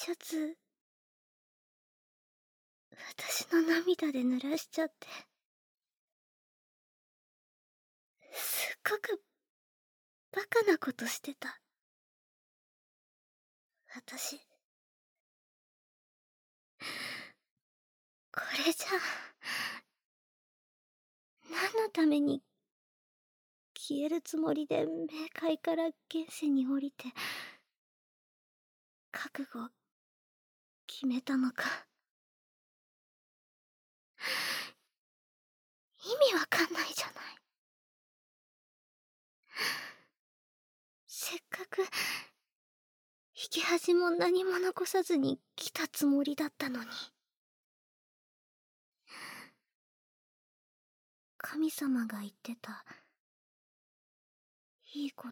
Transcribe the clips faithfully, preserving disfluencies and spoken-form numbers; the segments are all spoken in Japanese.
シャツ、私の涙で濡らしちゃって。すっごくバカなことしてた。私。これじゃ何のために消えるつもりで冥界から現世に降りて覚悟決めたのか。意味わかんないじゃない。せっかく引き恥も何も残さずに来たつもりだったのに。神様が言ってたいいこと、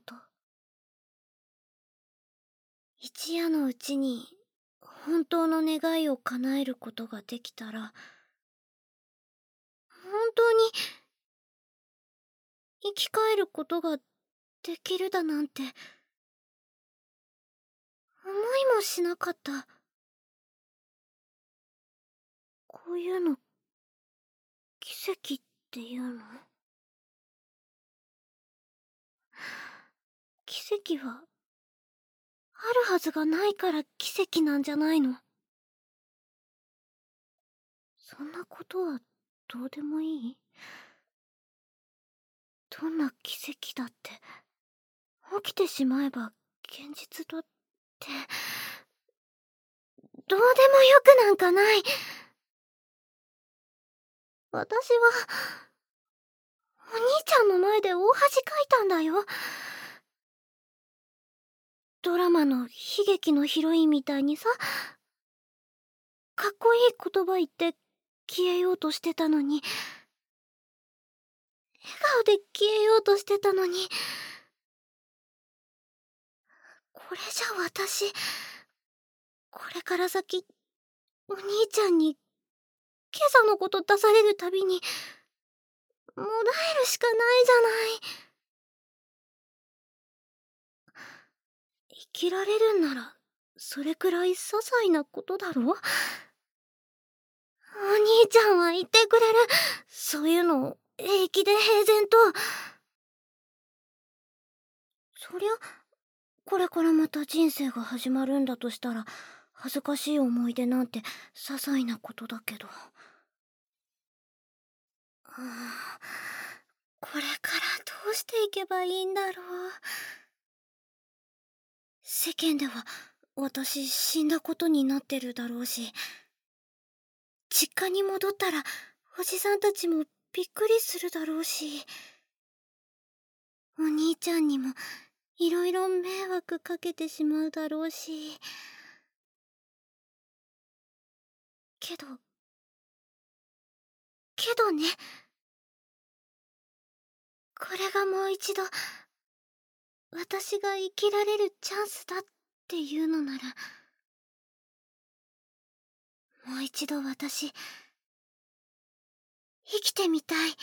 一夜のうちに本当の願いを叶えることができたら、本当に生き返ることができるだなんて思いもしなかった。こういうの奇跡っていうの？奇跡はあるはずがないから奇跡なんじゃないの？そんなことはどうでもいい？どんな奇跡だって起きてしまえば現実だって、どうでもよくなんかない。私はお兄ちゃんの前で大恥かいたんだよ。ドラマの悲劇のヒロインみたいにさ、かっこいい言葉言って消えようとしてたのに、笑顔で消えようとしてたのに、これじゃ私、これから先お兄ちゃんに今朝のこと出されるたびにもだえるしかないじゃない。生きられるんならそれくらい些細なことだろ。お兄ちゃんは言ってくれる。そういうのを平気で平然と。そりゃこれからまた人生が始まるんだとしたら恥ずかしい思い出なんて些細なことだけど、はあ、これからどうしていけばいいんだろう。世間では私死んだことになってるだろうし、実家に戻ったらおじさんたちもびっくりするだろうし、お兄ちゃんにもいろいろ迷惑かけてしまうだろうし。けどけどね、これがもう一度私が生きられるチャンスだっていうのなら、もう一度私生きてみたい。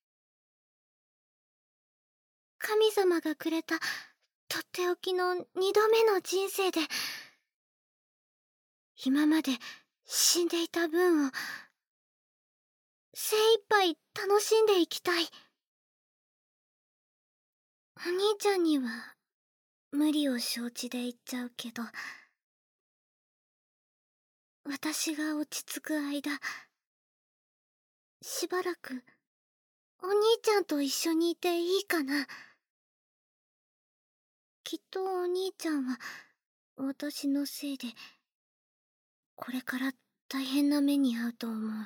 神様がくれたとっておきの二度目の人生で、今まで死んでいた分を精一杯楽しんでいきたい。お兄ちゃんには無理を承知で言っちゃうけど、私が落ち着く間、しばらくお兄ちゃんと一緒にいていいかな。きっとお兄ちゃんは私のせいでこれから大変な目に遭うと思う。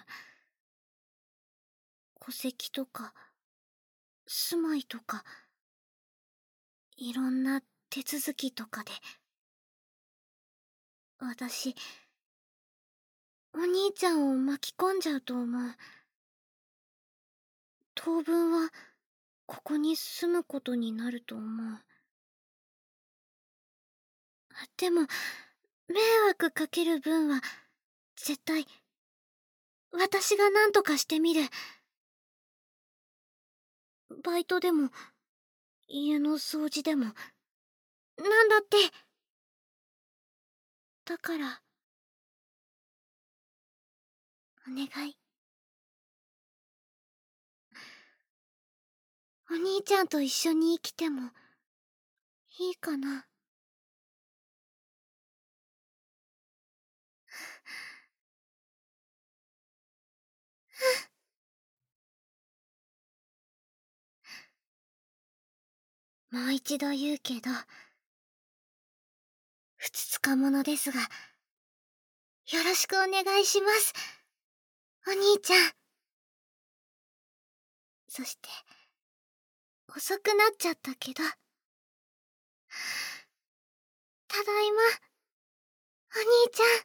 戸籍とか住まいとかいろんな手続きとかで、私お兄ちゃんを巻き込んじゃうと思う。当分はここに住むことになると思う。でも迷惑かける分は絶対私が何とかしてみる。バイトでも家の掃除でもなんだって。だからお願い。お兄ちゃんと一緒に生きてもいいかな。もう一度言うけど、ふつつか者ですが、よろしくお願いします。お兄ちゃん。そして、遅くなっちゃったけど。ただいま、お兄ちゃん。